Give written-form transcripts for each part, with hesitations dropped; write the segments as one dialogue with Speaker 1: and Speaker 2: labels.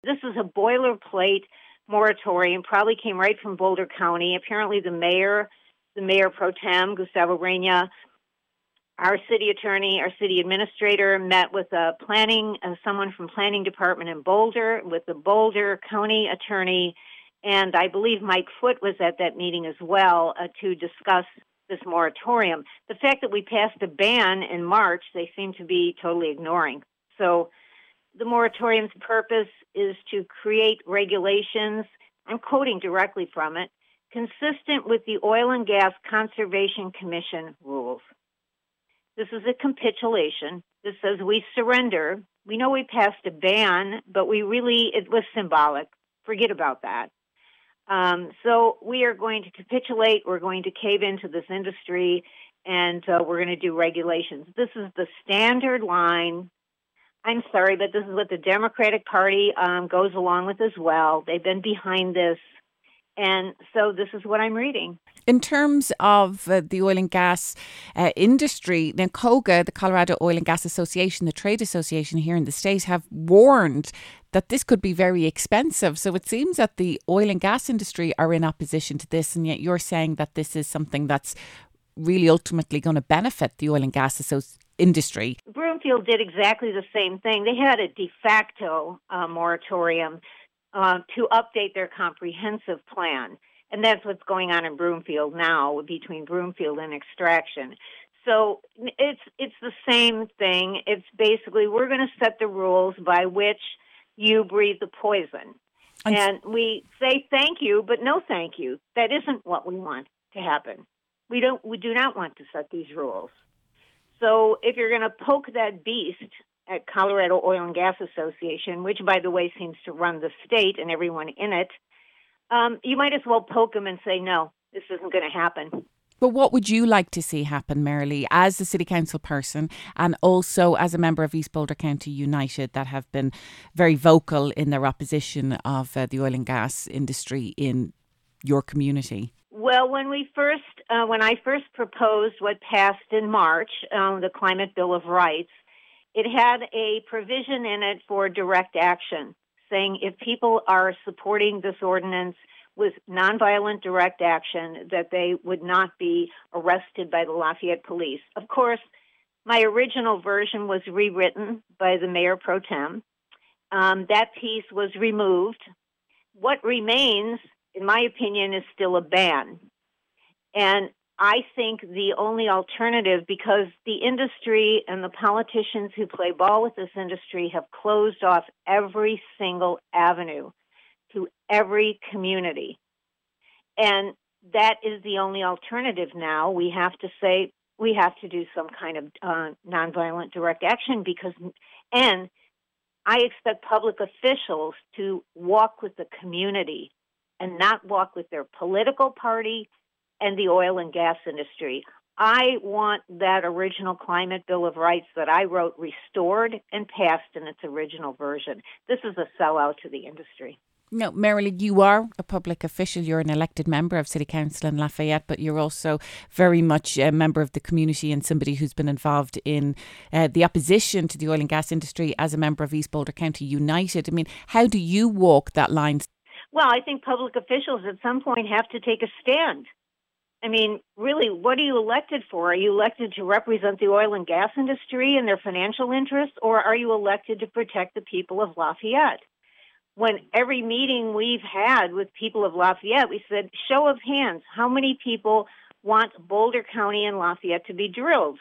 Speaker 1: This is a boilerplate moratorium, probably came right from Boulder County. Apparently the mayor pro tem, Gustavo Reina, our city attorney, our city administrator met with someone from planning department in Boulder, with the Boulder County attorney, and I believe Mike Foote was at that meeting as well to discuss this moratorium. The fact that we passed a ban in March, they seem to be totally ignoring. So the moratorium's purpose is to create regulations, I'm quoting directly from it, consistent with the Oil and Gas Conservation Commission rules. This is a capitulation. This says we surrender. We know we passed a ban, but it was symbolic. Forget about that. So we are going to capitulate. We're going to cave into this industry, and we're going to do regulations. This is the standard line. I'm sorry, but this is what the Democratic Party goes along with as well. They've been behind this. And so this is what I'm reading.
Speaker 2: In terms of the oil and gas industry, now COGA, the Colorado Oil and Gas Association, the trade association here in the state, have warned that this could be very expensive. So it seems that the oil and gas industry are in opposition to this, and yet you're saying that this is something that's really ultimately going to benefit the oil and gas industry.
Speaker 1: Broomfield did exactly the same thing. They had a de facto moratorium to update their comprehensive plan. And that's what's going on in Broomfield now, between Broomfield and Extraction. So it's the same thing. It's basically, we're going to set the rules by which you breathe the poison. And we say thank you, but no thank you. That isn't what we want to happen. We do not want to set these rules. So if you're going to poke that beast at Colorado Oil and Gas Association, which, by the way, seems to run the state and everyone in it, you might as well poke them and say, no, this isn't going to happen.
Speaker 2: But what would you like to see happen, Marilee, as a city council person and also as a member of East Boulder County United that have been very vocal in their opposition of the oil and gas industry in your community?
Speaker 1: Well, when I first proposed what passed in March, the Climate Bill of Rights, it had a provision in it for direct action, saying if people are supporting this ordinance with nonviolent direct action, that they would not be arrested by the Lafayette police. Of course, my original version was rewritten by the mayor pro tem. That piece was removed. What remains, in my opinion, is still a ban. And I think the only alternative, because the industry and the politicians who play ball with this industry have closed off every single avenue to every community. And that is the only alternative now. We have to say we have to do some kind of nonviolent direct action and I expect public officials to walk with the community and not walk with their political party and the oil and gas industry. I want that original Climate Bill of Rights that I wrote restored and passed in its original version. This is a sellout to the industry.
Speaker 2: No, Marilee, you are a public official. You're an elected member of City Council in Lafayette, but you're also very much a member of the community and somebody who's been involved in the opposition to the oil and gas industry as a member of East Boulder County United. I mean, how do you walk that line?
Speaker 1: Well, I think public officials at some point have to take a stand. I mean, really, what are you elected for? Are you elected to represent the oil and gas industry and their financial interests, or are you elected to protect the people of Lafayette? When every meeting we've had with people of Lafayette, we said, show of hands, how many people want Boulder County and Lafayette to be drilled?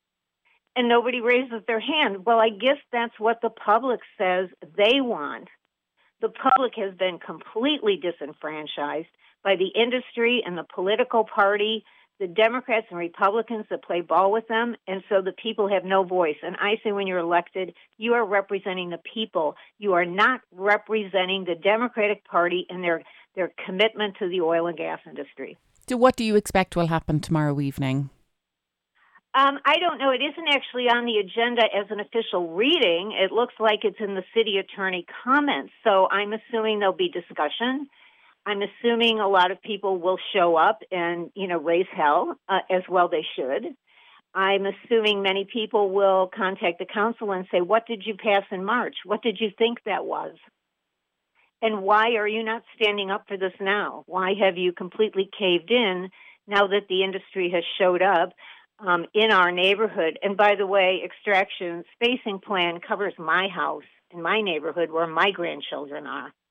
Speaker 1: And nobody raises their hand. Well, I guess that's what the public says they want. The public has been completely disenfranchised by the industry and the political party, the Democrats and Republicans that play ball with them, and so the people have no voice. And I say when you're elected, you are representing the people. You are not representing the Democratic Party and their commitment to the oil and gas industry.
Speaker 2: So what do you expect will happen tomorrow evening?
Speaker 1: I don't know. It isn't actually on the agenda as an official reading. It looks like it's in the city attorney comments. So I'm assuming there'll be discussion. I'm assuming a lot of people will show up and, raise hell, as well they should. I'm assuming many people will contact the council and say, what did you pass in March? What did you think that was? And why are you not standing up for this now? Why have you completely caved in now that the industry has showed up in our neighborhood? And by the way, extraction spacing plan covers my house in my neighborhood where my grandchildren are.